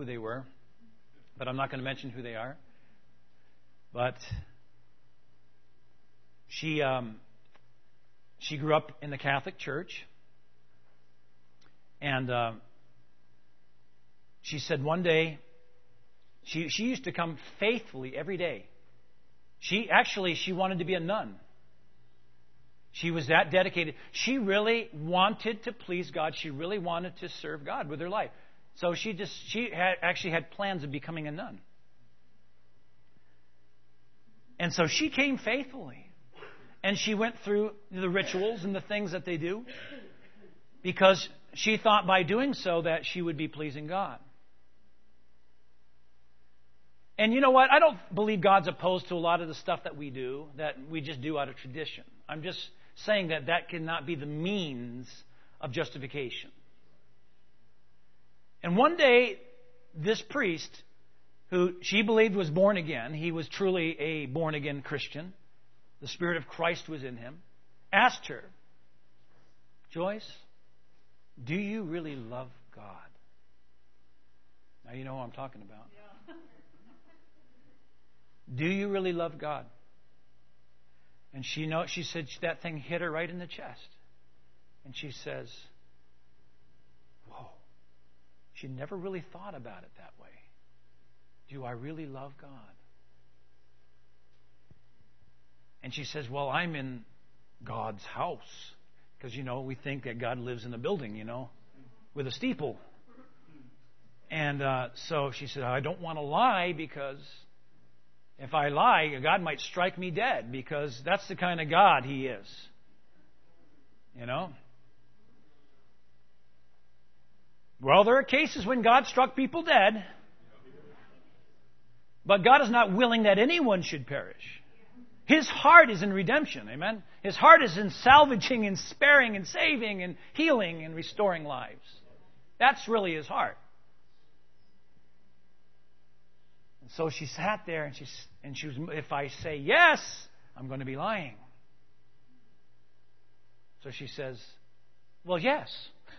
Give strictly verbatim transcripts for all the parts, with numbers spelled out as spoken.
who they were, but I'm not going to mention who they are. But she um, she grew up in the Catholic Church, and uh, she said one day she she used to come faithfully every day. She actually she wanted to be a nun. She was that dedicated. She really wanted to please God. She really wanted to serve God with her life. So she just she had, actually had plans of becoming a nun. And so she came faithfully. And she went through the rituals and the things that they do because she thought by doing so that she would be pleasing God. And you know what? I don't believe God's opposed to a lot of the stuff that we do, that we just do out of tradition. I'm just saying that that cannot be the means of justification. And one day, this priest, who she believed was born again, he was truly a born-again Christian, the Spirit of Christ was in him, asked her, Joyce, do you really love God? Now you know what I'm talking about. Yeah. Do you really love God? And she know she said that thing hit her right in the chest. And she says, whoa. She never really thought about it that way. Do I really love God? And she says, well, I'm in God's house. Because, you know, we think that God lives in a building, you know, with a steeple. And uh, so she said, I don't want to lie because if I lie, God might strike me dead because that's the kind of God He is. You know? Well, there are cases when God struck people dead. But God is not willing that anyone should perish. His heart is in redemption. Amen? His heart is in salvaging and sparing and saving and healing and restoring lives. That's really His heart. And so she sat there and she, and she was, if I say yes, I'm going to be lying. So she says, well, yes.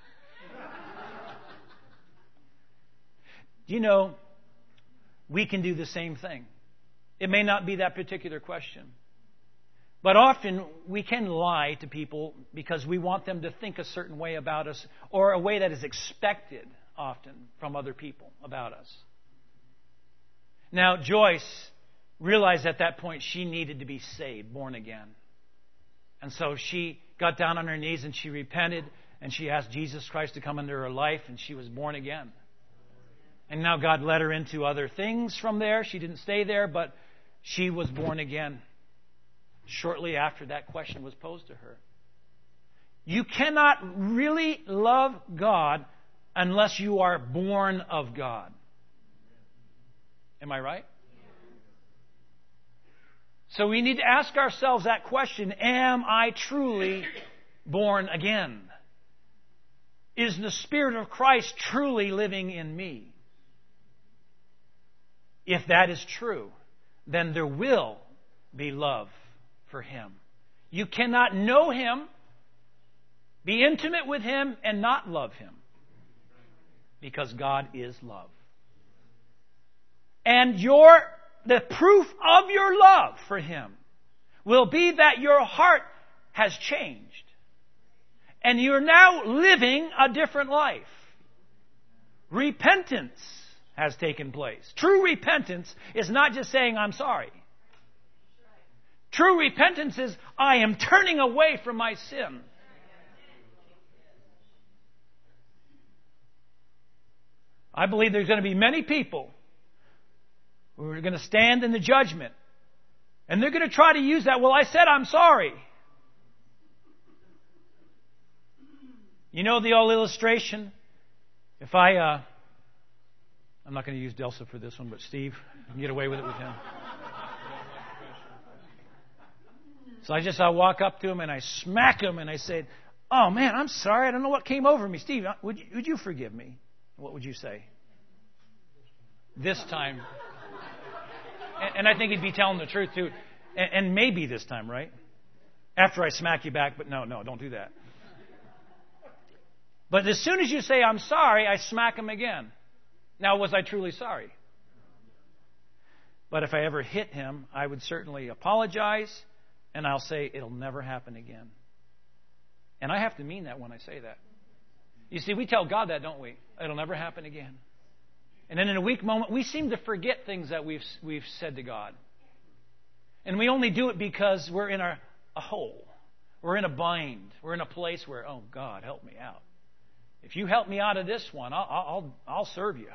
You know, we can do the same thing. It may not be that particular question. But often we can lie to people because we want them to think a certain way about us or a way that is expected often from other people about us. Now, Joyce realized at that point she needed to be saved, born again. And so she got down on her knees and she repented and she asked Jesus Christ to come into her life and she was born again. And now God led her into other things from there. She didn't stay there, but she was born again shortly after that question was posed to her. You cannot really love God unless you are born of God. Am I right? So we need to ask ourselves that question, am I truly born again? Is the Spirit of Christ truly living in me? If that is true, then there will be love for Him. You cannot know Him, be intimate with Him, and not love Him. Because God is love. And your the proof of your love for Him will be that your heart has changed. And you're now living a different life. Repentance has taken place. True repentance is not just saying, I'm sorry. True repentance is, I am turning away from my sin. I believe there's going to be many people who are going to stand in the judgment. And they're going to try to use that, well, I said I'm sorry. You know the old illustration? If I... Uh, I'm not going to use Delsa for this one, but Steve, you can get away with it with him. So I just, I walk up to him and I smack him and I say, oh man, I'm sorry. I don't know what came over me. Steve, would you, would you forgive me? What would you say? This time. And, and I think he'd be telling the truth too. And, and maybe this time, right? After I smack you back, but no, no, don't do that. But as soon as you say, I'm sorry, I smack him again. Now, was I truly sorry? But if I ever hit him, I would certainly apologize, and I'll say, it'll never happen again. And I have to mean that when I say that. You see, we tell God that, don't we? It'll never happen again. And then in a weak moment, we seem to forget things that we've we've said to God. And we only do it because we're in a, a hole. We're in a bind. We're in a place where, oh, God, help me out. If you help me out of this one, I'll I'll, I'll serve you.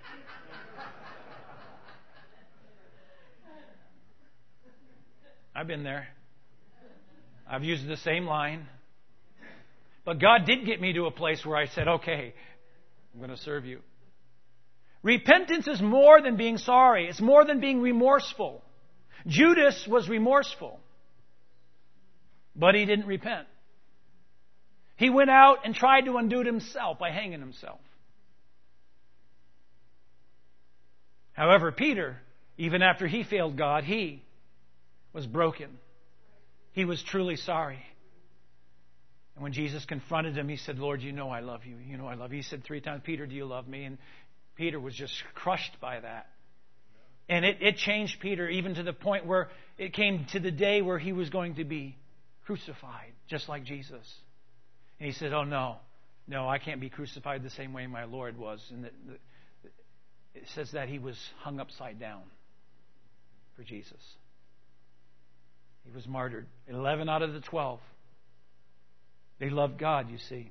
I've been there. I've used the same line. But God did get me to a place where I said, okay, I'm going to serve you. Repentance is more than being sorry. It's more than being remorseful. Judas was remorseful, but he didn't repent. He went out and tried to undo it himself by hanging himself. However, Peter, even after he failed God, he was broken. He was truly sorry. And when Jesus confronted him, he said, Lord, you know I love you. You know I love you. He said three times, Peter, do you love me? And Peter was just crushed by that. And it, it changed Peter even to the point where it came to the day where he was going to be crucified, just like Jesus. And he said, oh, no, no, I can't be crucified the same way my Lord was. And the, the, it says that he was hung upside down for Jesus. He was martyred. Eleven out of the twelve. They loved God, you see.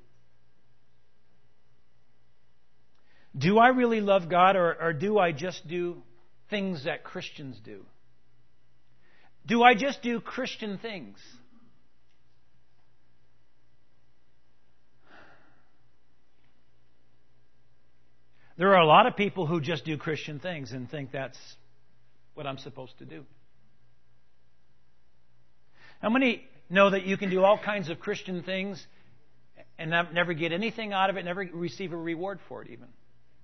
Do I really love God, or, or do I just do things that Christians do? Do I just do Christian things? There are a lot of people who just do Christian things and think that's what I'm supposed to do. How many know that you can do all kinds of Christian things and never get anything out of it, never receive a reward for it even?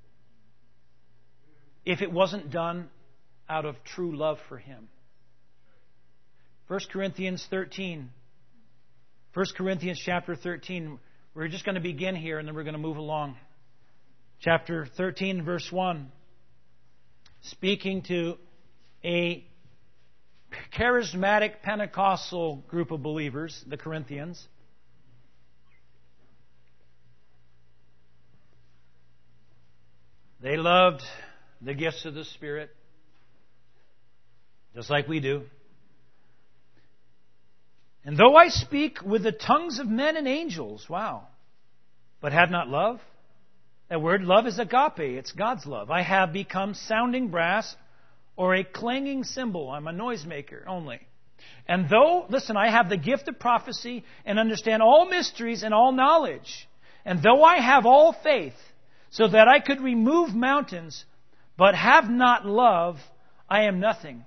If it wasn't done out of true love for Him. First Corinthians thirteen. First Corinthians chapter thirteen. We're just going to begin here and then we're going to move along. Chapter thirteen, verse one. Speaking to a charismatic Pentecostal group of believers, the Corinthians. They loved the gifts of the Spirit, just like we do. And though I speak with the tongues of men and angels, wow, but have not love, that word love is agape, it's God's love. I have become sounding brass or a clanging cymbal. I'm a noisemaker only. And though, listen, I have the gift of prophecy and understand all mysteries and all knowledge, and though I have all faith, so that I could remove mountains, but have not love, I am nothing.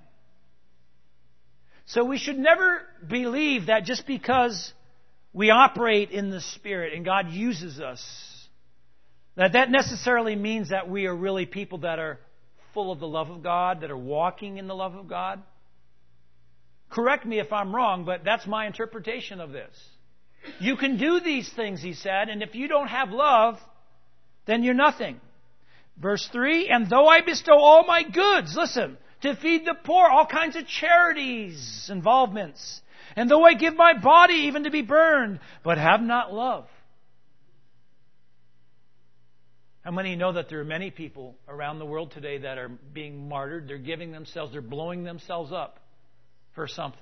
So we should never believe that just because we operate in the Spirit and God uses us, that that necessarily means that we are really people that are full of the love of God, that are walking in the love of God. Correct me if I'm wrong, but that's my interpretation of this. You can do these things, he said, and if you don't have love, then you're nothing. Verse three, and though I bestow all my goods, listen, to feed the poor, all kinds of charities, involvements, and though I give my body even to be burned, but have not love. How many know that there are many people around the world today that are being martyred? They're giving themselves, they're blowing themselves up for something.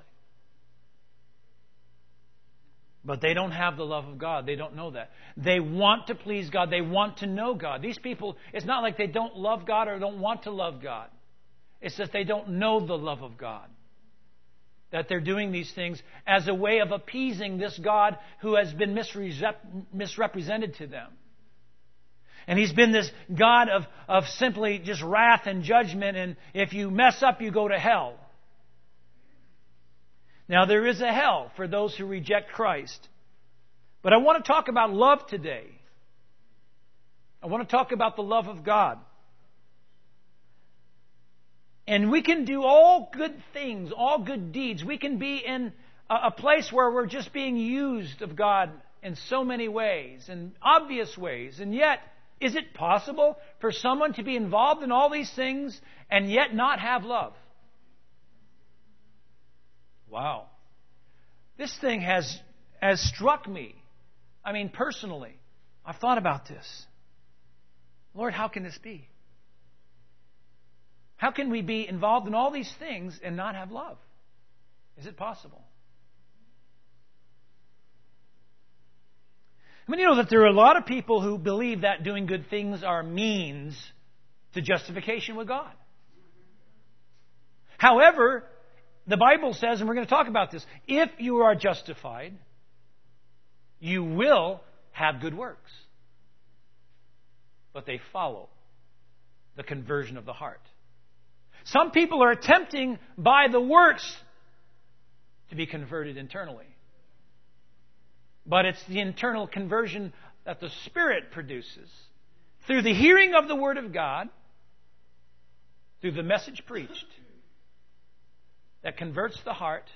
But they don't have the love of God. They don't know that. They want to please God. They want to know God. These people, it's not like they don't love God or don't want to love God. It's that they don't know the love of God. That they're doing these things as a way of appeasing this God who has been misrepresented to them. And He's been this God of, of simply just wrath and judgment, and if you mess up, you go to hell. Now, there is a hell for those who reject Christ. But I want to talk about love today. I want to talk about the love of God. And we can do all good things, all good deeds. We can be in a place where we're just being used of God in so many ways, in obvious ways. And yet, Is it possible for someone to be involved in all these things and yet not have love? Wow. This thing has, has struck me. I mean, personally, I've thought about this. Lord, how can this be? How can we be involved in all these things and not have love? Is it possible? I mean, you know that there are a lot of people who believe that doing good things are means to justification with God. However, the Bible says, and we're going to talk about this, if you are justified, you will have good works. But they follow the conversion of the heart. Some people are attempting by the works to be converted internally. But it's the internal conversion that the Spirit produces through the hearing of the Word of God, through the message preached, that converts the heart.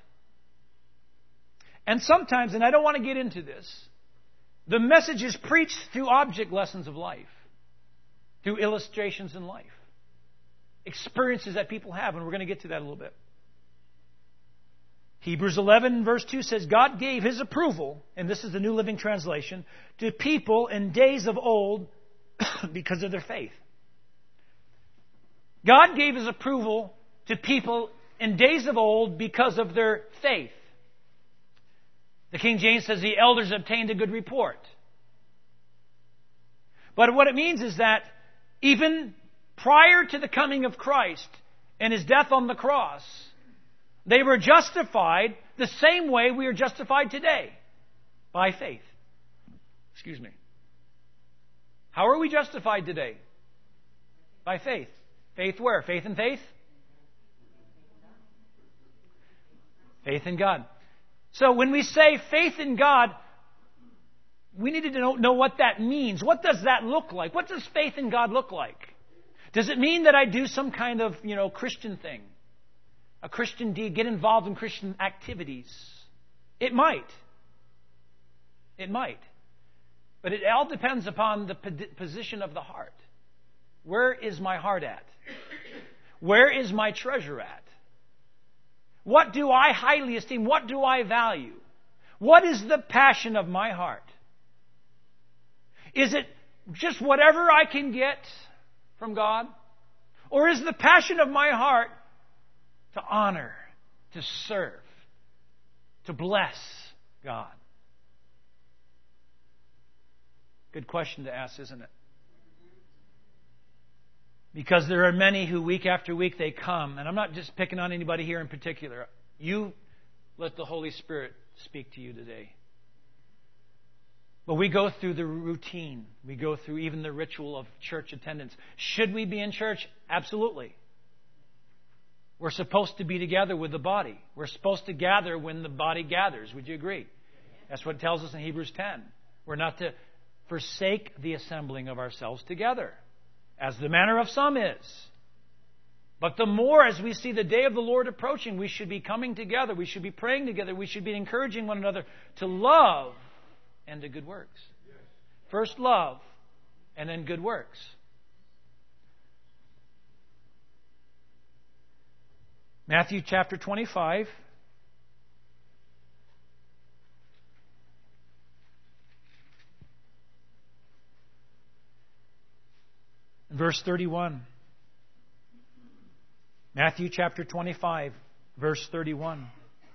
And sometimes, and I don't want to get into this, the message is preached through object lessons of life, through illustrations in life, experiences that people have, and we're going to get to that a little bit. Hebrews eleven verse two says, God gave His approval, and this is the New Living Translation, to people in days of old because of their faith. God gave His approval to people in days of old because of their faith. The King James says the elders obtained a good report. But what it means is that even prior to the coming of Christ and His death on the cross, they were justified the same way we are justified today, by faith. Excuse me. How are we justified today? By faith. Faith where? Faith in faith? Faith in God. So when we say faith in God, we need to know, know what that means. What does that look like? What does faith in God look like? Does it mean that I do some kind of, you know, Christian thing? A Christian deed, get involved in Christian activities? It might. It might. But it all depends upon the position of the heart. Where is my heart at? Where is my treasure at? What do I highly esteem? What do I value? What is the passion of my heart? Is it just whatever I can get from God? Or is the passion of my heart to honor, to serve, to bless God? Good question to ask, isn't it? Because there are many who week after week they come, and I'm not just picking on anybody here in particular. You let the Holy Spirit speak to you today. But we go through the routine. We go through even the ritual of church attendance. Should we be in church? Absolutely. We're supposed to be together with the body. We're supposed to gather when the body gathers. Would you agree? That's what it tells us in Hebrews ten. We're not to forsake the assembling of ourselves together, as the manner of some is. But the more as we see the day of the Lord approaching, we should be coming together. We should be praying together. We should be encouraging one another to love and to good works. First love and then good works. Matthew chapter twenty-five. Verse thirty-one. Matthew chapter twenty-five, verse thirty-one.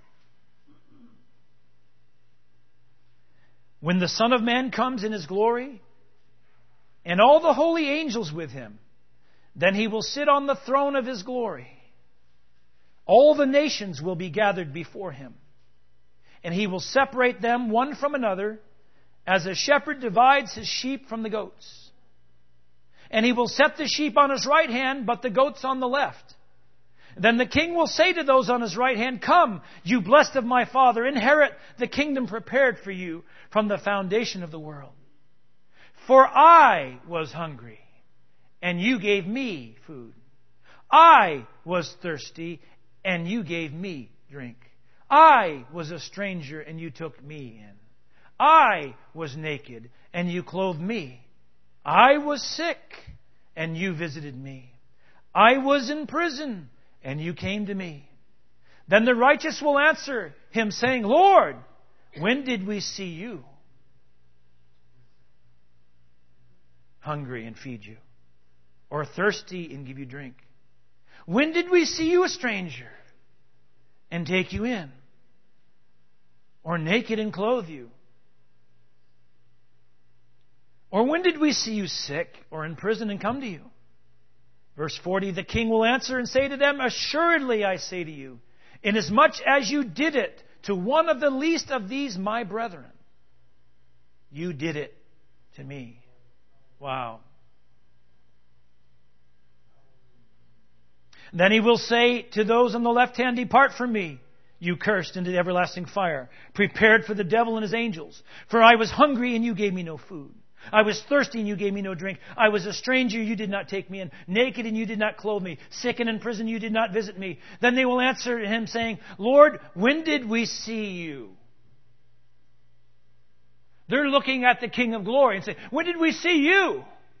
When the Son of Man comes in His glory, and all the holy angels with Him, then He will sit on the throne of His glory. All the nations will be gathered before Him, and He will separate them one from another, as a shepherd divides his sheep from the goats. And He will set the sheep on His right hand, but the goats on the left. Then the King will say to those on His right hand, Come, you blessed of my Father, inherit the kingdom prepared for you from the foundation of the world. For I was hungry, and you gave me food. I was thirsty, and you gave me drink. I was a stranger, and you took me in. I was naked, and you clothed me. I was sick, and you visited me. I was in prison, and you came to me. Then the righteous will answer him, saying, Lord, when did we see you hungry and feed you, or thirsty and give you drink? When did we see you a stranger and take you in, or naked and clothe you? Or when did we see you sick or in prison and come to you? Verse forty, the king will answer and say to them, assuredly I say to you, inasmuch as you did it to one of the least of these my brethren, you did it to me. Wow. Then he will say to those on the left hand, depart from me, you cursed, into the everlasting fire, prepared for the devil and his angels. For I was hungry and you gave me no food. I was thirsty and you gave me no drink. I was a stranger, you did not take me in. Naked and you did not clothe me. Sick and in prison, you did not visit me. Then they will answer him saying, Lord, when did we see you? They're looking at the King of Glory and say, when did we see you?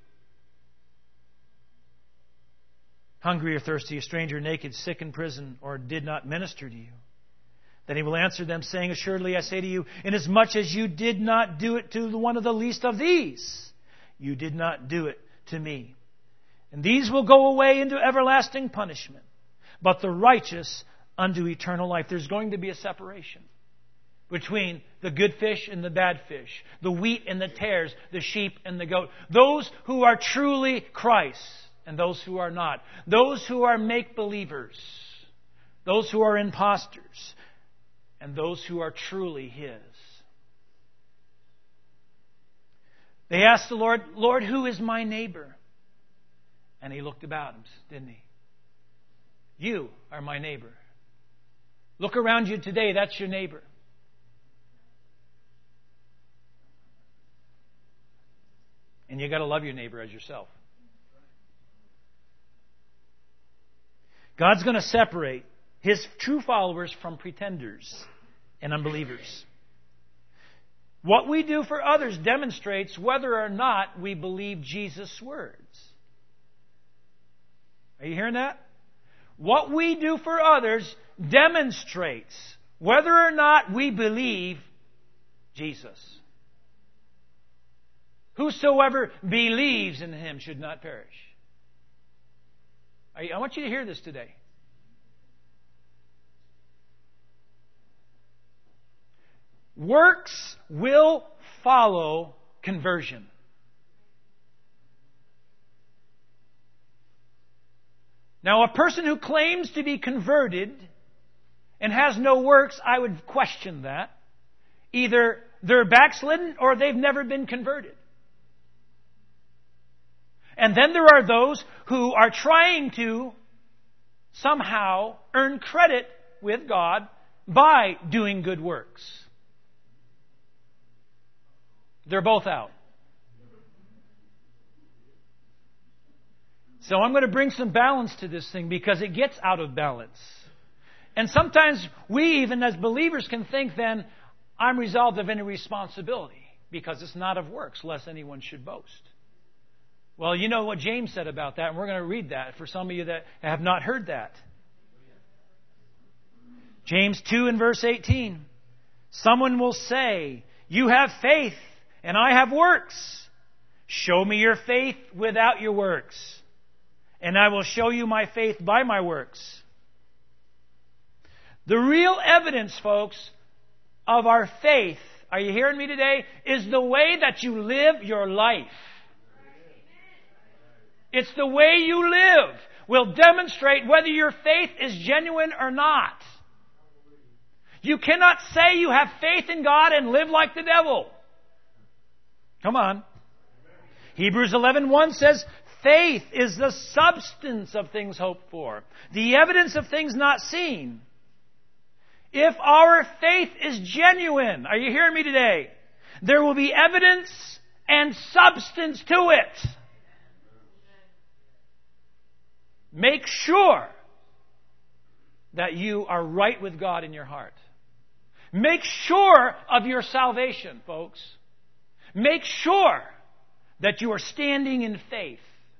Hungry or thirsty, a stranger, naked, sick in prison, or did not minister to you? Then he will answer them, saying, assuredly I say to you, inasmuch as you did not do it to one of the least of these, you did not do it to me. And these will go away into everlasting punishment, but the righteous unto eternal life. There's going to be a separation between the good fish and the bad fish, the wheat and the tares, the sheep and the goat. Those who are truly Christ and those who are not. Those who are make-believers. Those who are imposters. And those who are truly His. They asked the Lord, Lord, who is my neighbor? And He looked about him, didn't He? You are my neighbor. Look around you today, that's your neighbor. And you got to love your neighbor as yourself. God's going to separate His true followers from pretenders and unbelievers. What we do for others demonstrates whether or not we believe Jesus' words. Are you hearing that? What we do for others demonstrates whether or not we believe Jesus. Whosoever believes in Him should not perish. I want you to hear this today. Works will follow conversion. Now, a person who claims to be converted and has no works, I would question that. Either they're backslidden or they've never been converted. And then there are those who are trying to somehow earn credit with God by doing good works. They're both out. So I'm going to bring some balance to this thing because it gets out of balance. And sometimes we, even as believers, can think then, I'm resolved of any responsibility because it's not of works, lest anyone should boast. Well, you know what James said about that, and we're going to read that for some of you that have not heard that. James two and verse eighteen. Someone will say, you have faith, and I have works. Show me your faith without your works, and I will show you my faith by my works. The real evidence, folks, of our faith, are you hearing me today, is the way that you live your life. It's the way you live will demonstrate whether your faith is genuine or not. You cannot say you have faith in God and live like the devil. Come on. Hebrews eleven one says, faith is the substance of things hoped for, the evidence of things not seen. If our faith is genuine, are you hearing me today? There will be evidence and substance to it. Make sure that you are right with God in your heart. Make sure of your salvation, folks. Make sure that you are standing in faith.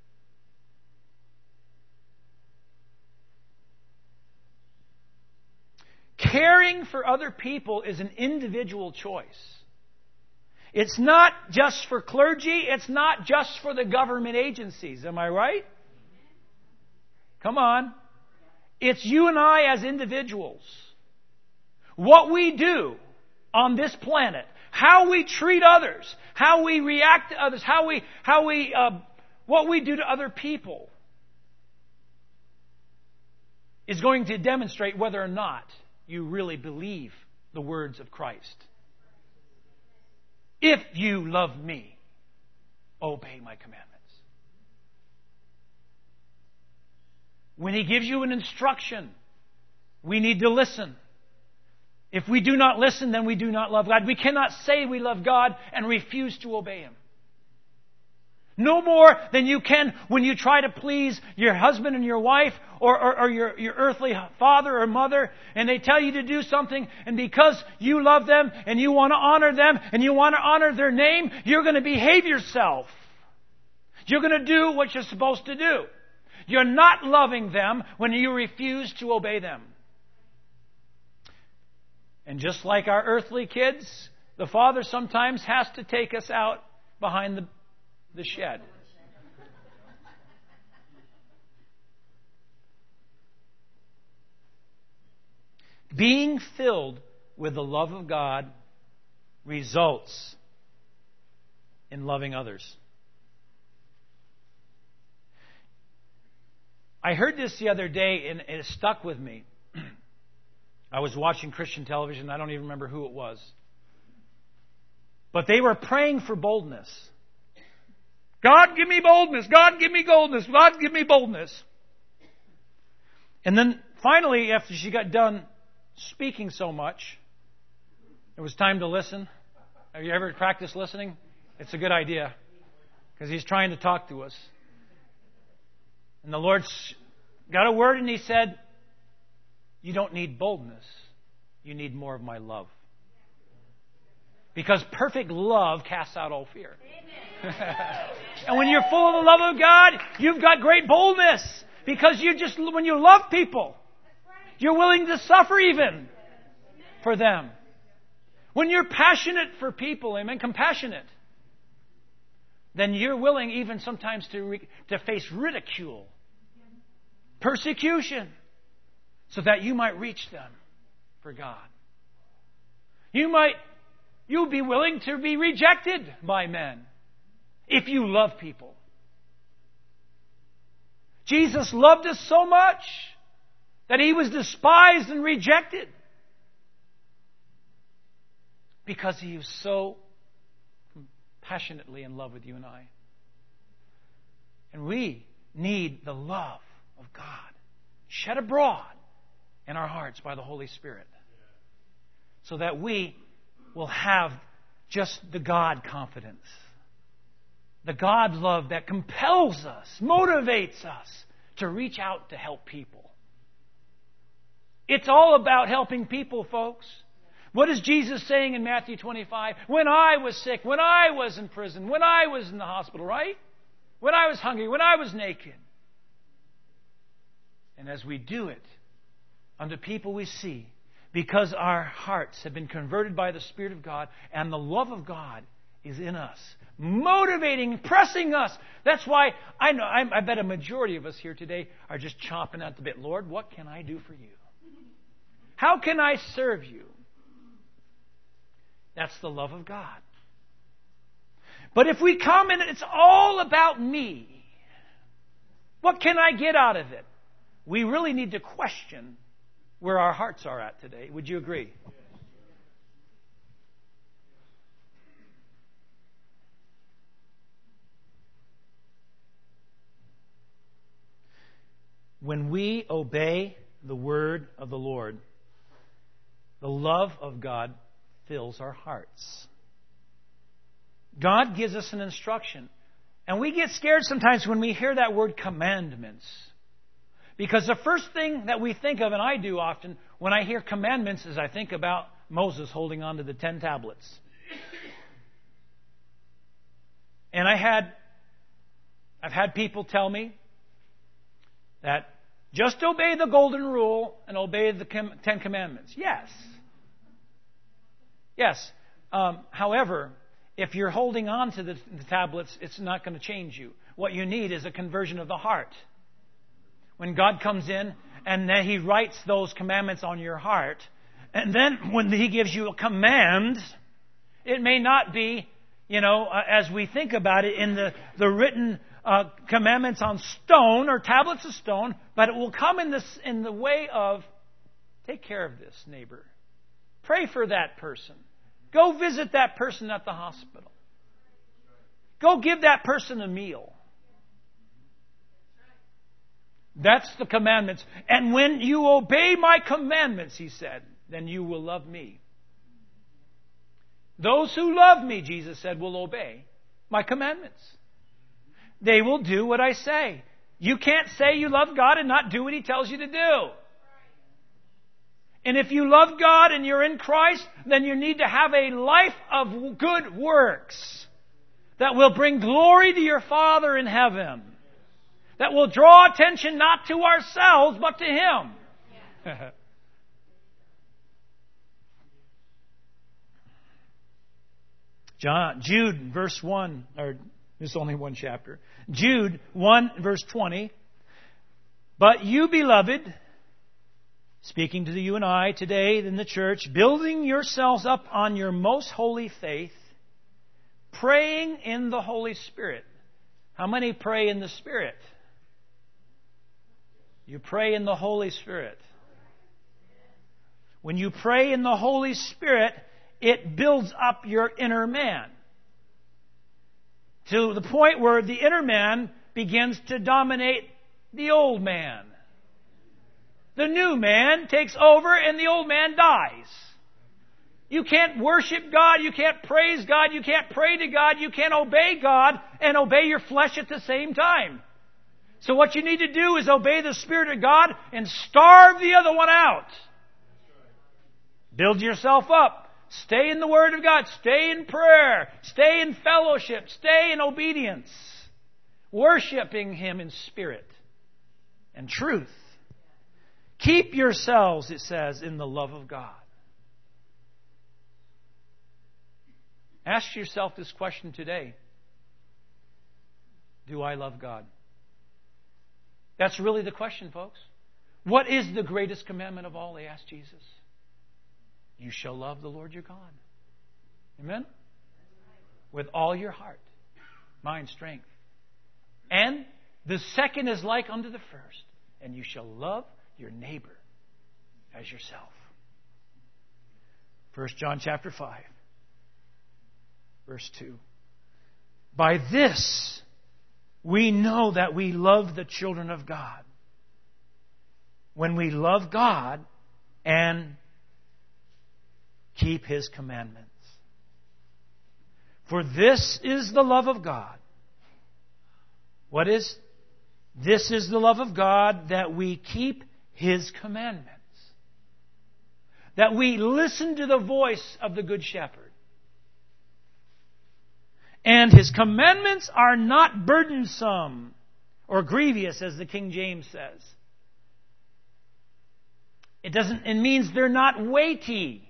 Caring for other people is an individual choice. It's not just for clergy. It's not just for the government agencies. Am I right? Come on. It's you and I as individuals. What we do on this planet, how we treat others, how we react to others, how we, how we, uh, what we do to other people is going to demonstrate whether or not you really believe the words of Christ. If you love me, obey my commandments. When He gives you an instruction, we need to listen. If we do not listen, then we do not love God. We cannot say we love God and refuse to obey Him. No more than you can when you try to please your husband and your wife or, or, or your, your earthly father or mother, and they tell you to do something, and because you love them and you want to honor them and you want to honor their name, you're going to behave yourself. You're going to do what you're supposed to do. You're not loving them when you refuse to obey them. And just like our earthly kids, the Father sometimes has to take us out behind the, the shed. Being filled with the love of God results in loving others. I heard this the other day and it stuck with me. I was watching Christian television. I don't even remember who it was. But they were praying for boldness. God, give me boldness. God, give me boldness. God, give me boldness. And then finally, after she got done speaking so much, it was time to listen. Have you ever practiced listening? It's a good idea because He's trying to talk to us. And the Lord got a word and He said, you don't need boldness. You need more of my love. Because perfect love casts out all fear. And when you're full of the love of God, you've got great boldness. Because you just, when you love people, you're willing to suffer even for them. When you're passionate for people, amen, compassionate, then you're willing even sometimes to, re- to face ridicule, persecution, so that you might reach them for God. You might, you'll be willing to be rejected by men if you love people. Jesus loved us so much that He was despised and rejected because He was so passionately in love with you and I. And we need the love of God shed abroad in our hearts by the Holy Spirit, so that we will have just the God confidence, the God love that compels us, motivates us to reach out to help people. It's all about helping people, folks. What is Jesus saying in Matthew twenty-five? When I was sick, when I was in prison, when I was in the hospital, right? When I was hungry, when I was naked. And as we do it unto people we see, because our hearts have been converted by the Spirit of God and the love of God is in us, motivating, pressing us. That's why I know, I, I bet a majority of us here today are just chomping at the bit. Lord, what can I do for you? How can I serve you? That's the love of God. But if we come and it's all about me, what can I get out of it? We really need to question where our hearts are at today. Would you agree? When we obey the word of the Lord, the love of God fills our hearts. God gives us an instruction. And we get scared sometimes when we hear that word commandments. Because the first thing that we think of, and I do often, when I hear commandments, is I think about Moses holding on to the ten tablets. And I had, I've had people tell me that just obey the golden rule and obey the Ten Commandments. Yes. Yes. Um, however, if you're holding on to the, the tablets, it's not going to change you. What you need is a conversion of the heart. When God comes in and then He writes those commandments on your heart, and then when He gives you a command, it may not be, you know, uh, as we think about it in the, the written uh, commandments on stone or tablets of stone, but it will come in this in the way of, take care of this neighbor. Pray for that person. Go visit that person at the hospital. Go give that person a meal. That's the commandments. And when you obey my commandments, He said, then you will love me. Those who love me, Jesus said, will obey my commandments. They will do what I say. You can't say you love God and not do what He tells you to do. And if you love God and you're in Christ, then you need to have a life of good works that will bring glory to your Father in heaven. That will draw attention not to ourselves, but to Him. Yeah. John, Jude, verse one, or there's only one chapter. Jude one, verse twenty. But you, beloved, speaking to you and I today in the church, building yourselves up on your most holy faith, praying in the Holy Spirit. How many pray in the Spirit? You pray in the Holy Spirit. When you pray in the Holy Spirit, it builds up your inner man to the point where the inner man begins to dominate the old man. The new man takes over and the old man dies. You can't worship God, you can't praise God, you can't pray to God, you can't obey God and obey your flesh at the same time. So what you need to do is obey the Spirit of God and starve the other one out. Build yourself up. Stay in the Word of God. Stay in prayer. Stay in fellowship. Stay in obedience. Worshipping Him in spirit and truth. Keep yourselves, it says, in the love of God. Ask yourself this question today. Do I love God? That's really the question, folks. What is the greatest commandment of all? They asked Jesus. You shall love the Lord your God. Amen? With all your heart, mind, strength. And the second is like unto the first. And you shall love your neighbor as yourself. First John chapter five, verse two. By this we know that we love the children of God. When we love God and keep His commandments. For this is the love of God. What is? This is the love of God, that we keep His commandments. That we listen to the voice of the Good Shepherd. And His commandments are not burdensome or grievous, as the King James says. It doesn't. It means they're not weighty.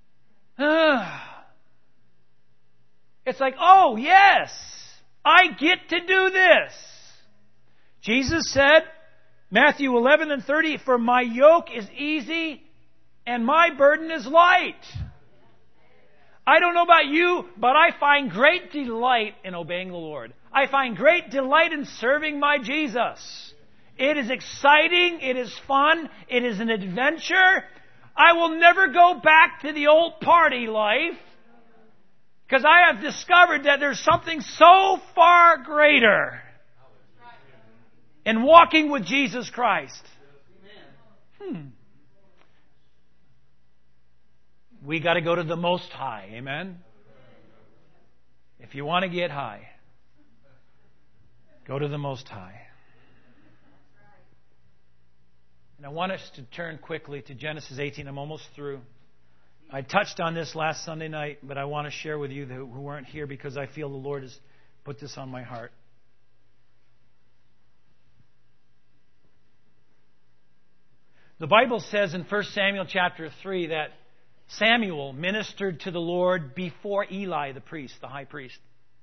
It's like, oh yes, I get to do this. Jesus said, Matthew eleven and thirty, for my yoke is easy and my burden is light. I don't know about you, but I find great delight in obeying the Lord. I find great delight in serving my Jesus. It is exciting. It is fun. It is an adventure. I will never go back to the old party life, because I have discovered that there's something so far greater in walking with Jesus Christ. Hmm. We got to go to the Most High. Amen? If you want to get high, go to the Most High. And I want us to turn quickly to Genesis eighteen. I'm almost through. I touched on this last Sunday night, but I want to share with you who weren't here, because I feel the Lord is put this on my heart. The Bible says in First Samuel chapter three that Samuel ministered to the Lord before Eli, the priest, the high priest.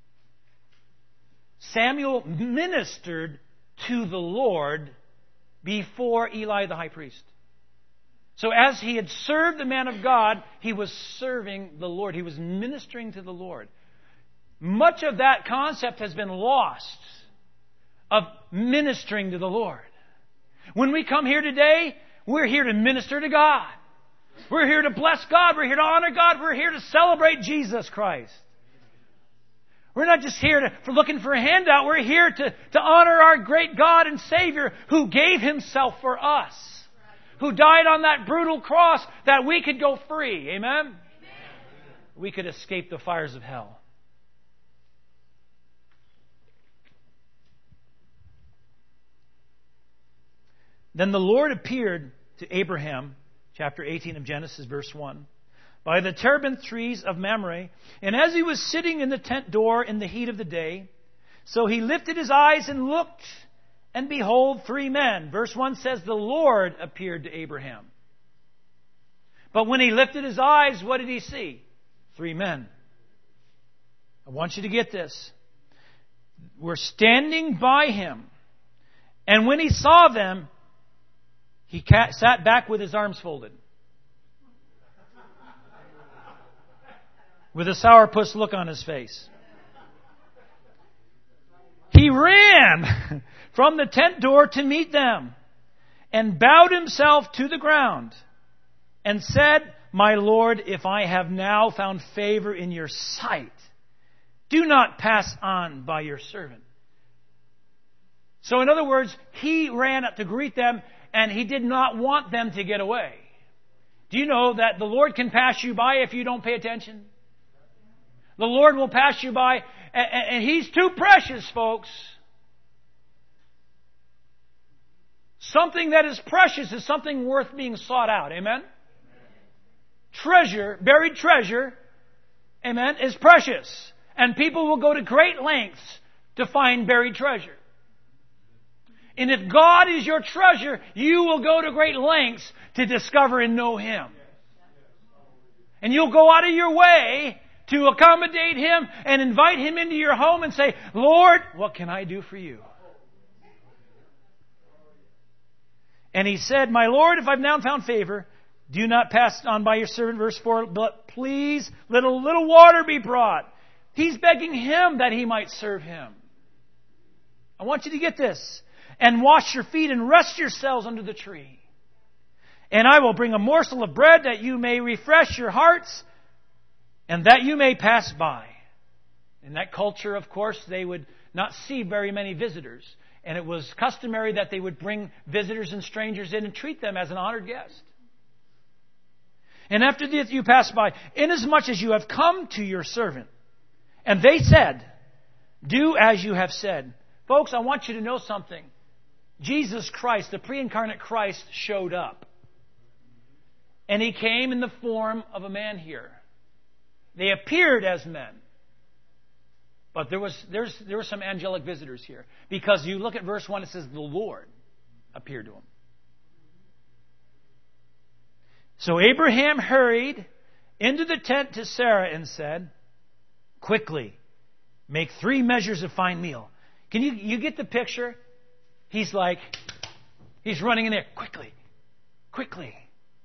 Samuel ministered to the Lord before Eli, the high priest. So as he had served the man of God, he was serving the Lord. He was ministering to the Lord. Much of that concept has been lost of ministering to the Lord. When we come here today, we're here to minister to God. We're here to bless God. We're here to honor God. We're here to celebrate Jesus Christ. We're not just here to, for looking for a handout. We're here to, to honor our great God and Savior who gave Himself for us. Who died on that brutal cross that we could go free. Amen? Amen. We could escape the fires of hell. Then the Lord appeared to Abraham, chapter eighteen of Genesis, verse one, by the terebinth trees of Mamre, and as he was sitting in the tent door in the heat of the day, so he lifted his eyes and looked, and behold, three men. Verse one says, the Lord appeared to Abraham. But when he lifted his eyes, what did he see? Three men. I want you to get this. Were standing by him. And when he saw them, he sat back with his arms folded. With a sourpuss look on his face. He ran from the tent door to meet them and bowed himself to the ground and said, my Lord, if I have now found favor in your sight, do not pass on by your servant. So in other words, he ran up to greet them and he did not want them to get away. Do you know that the Lord can pass you by if you don't pay attention? The Lord will pass you by, and He's too precious, folks. Something that is precious is something worth being sought out. Amen? Treasure, buried treasure, amen, is precious. And people will go to great lengths to find buried treasure. And if God is your treasure, you will go to great lengths to discover and know Him. And you'll go out of your way to accommodate Him and invite Him into your home and say, Lord, what can I do for you? And he said, my Lord, if I've now found favor, do not pass on by your servant. Verse four, but please let a little water be brought. He's begging Him that he might serve Him. I want you to get this. And wash your feet and rest yourselves under the tree. And I will bring a morsel of bread that you may refresh your hearts and that you may pass by. In that culture, of course, they would not see very many visitors. And it was customary that they would bring visitors and strangers in and treat them as an honored guest. And after this you pass by, inasmuch as you have come to your servant. And they said, do as you have said. Folks, I want you to know something. Jesus Christ, the pre-incarnate Christ, showed up. And He came in the form of a man here. They appeared as men. But there was there's, there were some angelic visitors here. Because you look at verse one, it says, the Lord appeared to him. So Abraham hurried into the tent to Sarah and said, quickly, make three measures of fine meal. Can you, you get the picture? He's like, he's running in there. Quickly, quickly.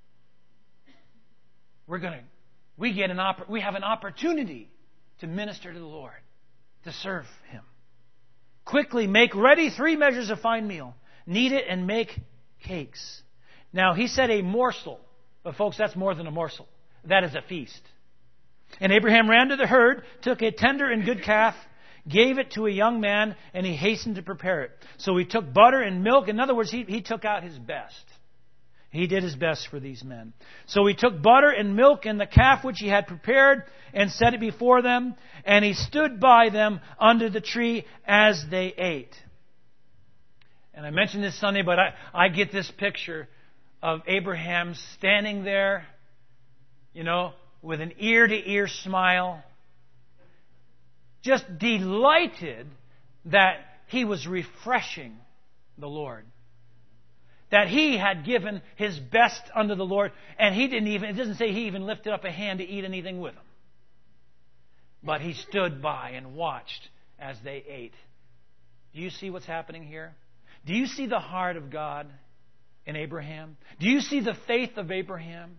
We're going to, we get an oppor- we have an opportunity to minister to the Lord, to serve Him. Quickly make ready three measures of fine meal. Knead it and make cakes. Now, he said a morsel. But folks, that's more than a morsel. That is a feast. And Abraham ran to the herd, took a tender and good calf, gave it to a young man, and he hastened to prepare it. So he took butter and milk. In other words, he, he took out his best. He did his best for these men. So he took butter and milk and the calf which he had prepared and set it before them. And he stood by them under the tree as they ate. And I mentioned this Sunday, but I, I get this picture of Abraham standing there, you know, with an ear-to-ear smile, just delighted that he was refreshing the Lord. That he had given his best unto the Lord, and he didn't even, it doesn't say he even lifted up a hand to eat anything with them. But he stood by and watched as they ate. Do you see what's happening here? Do you see the heart of God in Abraham? Do you see the faith of Abraham?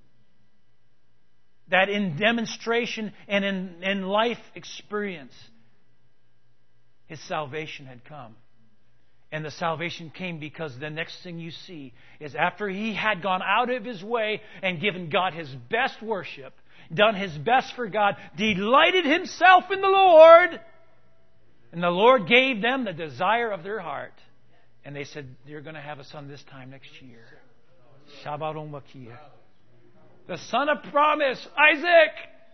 That in demonstration and in, in life experience, his salvation had come. And the salvation came because the next thing you see is after he had gone out of his way and given God his best worship, done his best for God, delighted himself in the Lord, and the Lord gave them the desire of their heart. And they said, you're going to have a son this time next year. Shabbaton Makia. The son of promise, Isaac,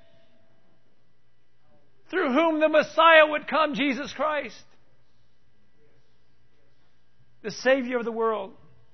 through whom the Messiah would come, Jesus Christ, the Savior of the world.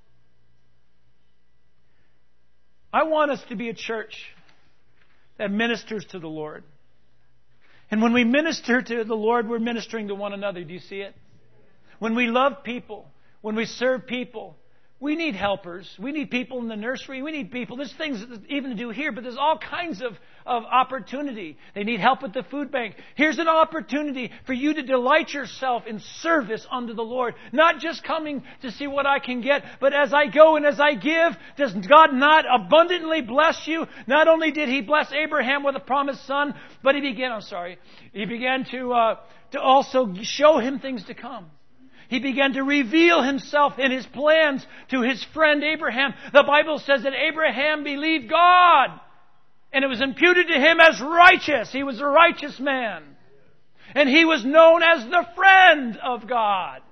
I want us to be a church that ministers to the Lord. And when we minister to the Lord, we're ministering to one another. Do you see it? When we love people, when we serve people, we need helpers. We need people in the nursery. We need people. There's things even to do here, but there's all kinds of, of opportunity. They need help at the food bank. Here's an opportunity for you to delight yourself in service unto the Lord. Not just coming to see what I can get, but as I go and as I give, does God not abundantly bless you? Not only did He bless Abraham with a promised son, but He began, I'm sorry, He began to, uh, to also show him things to come. He began to reveal himself in his plans to his friend Abraham. The Bible says that Abraham believed God, and it was imputed to him as righteous. He was a righteous man. And he was known as the friend of God.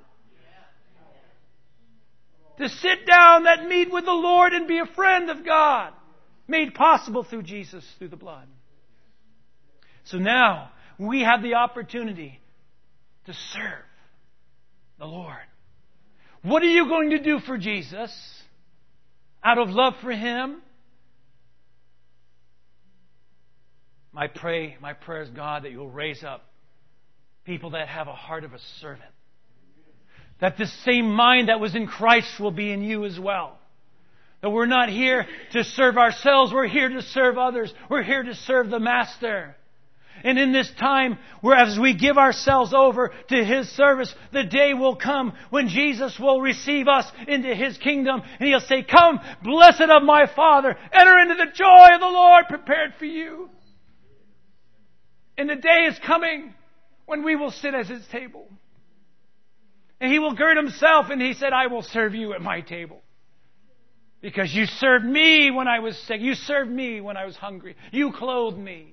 To sit down, that meet with the Lord and be a friend of God, made possible through Jesus, through the blood. So now, we have the opportunity to serve the Lord. What are you going to do for Jesus out of love for Him? My pray, my prayer is, God, that you'll raise up people that have a heart of a servant. That the same mind that was in Christ will be in you as well. That we're not here to serve ourselves, we're here to serve others. We're here to serve the Master. And in this time, whereas we give ourselves over to His service, the day will come when Jesus will receive us into His kingdom. And He'll say, come, blessed of my Father, enter into the joy of the Lord prepared for you. And the day is coming when we will sit at His table. And He will gird Himself and He said, I will serve you at my table. Because you served me when I was sick. You served me when I was hungry. You clothed me.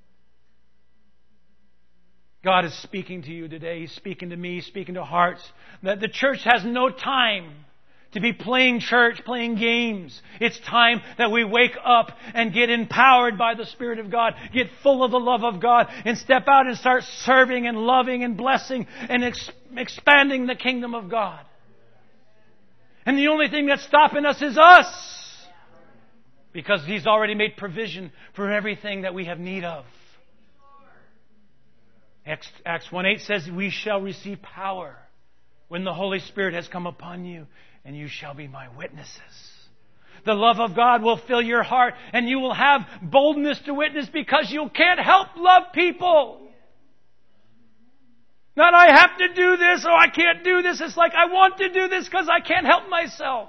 God is speaking to you today. He's speaking to me, speaking to hearts. That the church has no time to be playing church, playing games. It's time that we wake up and get empowered by the Spirit of God, get full of the love of God, and step out and start serving and loving and blessing and ex- expanding the kingdom of God. And the only thing that's stopping us is us. Because He's already made provision for everything that we have need of. Acts one eight says, we shall receive power when the Holy Spirit has come upon you, and you shall be my witnesses. The love of God will fill your heart, and you will have boldness to witness because you can't help love people. Not I have to do this or I can't do this. It's like I want to do this because I can't help myself.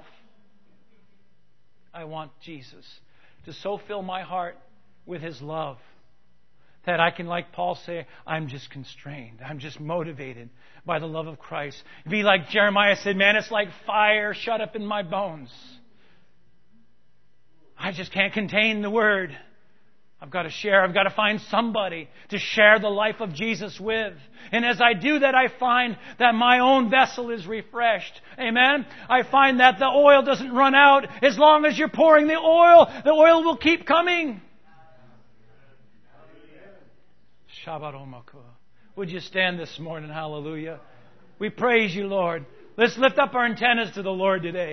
I want Jesus to so fill my heart with His love that I can, like Paul, say, I'm just constrained. I'm just motivated by the love of Christ. Be like Jeremiah said, man, it's like fire shut up in my bones. I just can't contain the Word. I've got to share. I've got to find somebody to share the life of Jesus with. And as I do that, I find that my own vessel is refreshed. Amen? I find that the oil doesn't run out. As long as you're pouring the oil, the oil will keep coming. Would you stand this morning? Hallelujah. We praise you, Lord. Let's lift up our antennas to the Lord today.